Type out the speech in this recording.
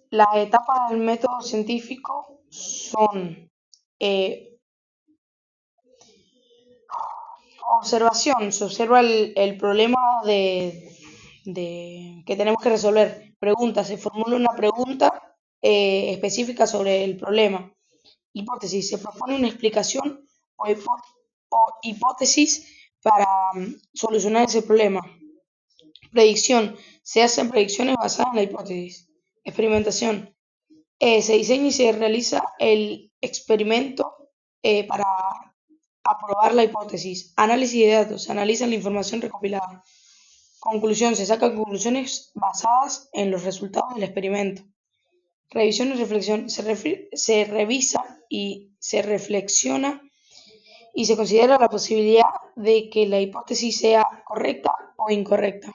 Las etapas del método científico son eh, observación, se observa el problema que tenemos que resolver. Pregunta, se formula una pregunta específica sobre el problema. Hipótesis, se propone una explicación o hipótesis para solucionar ese problema. Predicción, se hacen predicciones basadas en la hipótesis. Experimentación, se diseña y se realiza el experimento para aprobar la hipótesis. Análisis de datos, se analiza la información recopilada. Conclusión, se sacan conclusiones basadas en los resultados del experimento. Revisión y reflexión, se revisa y se reflexiona y se considera la posibilidad de que la hipótesis sea correcta o incorrecta.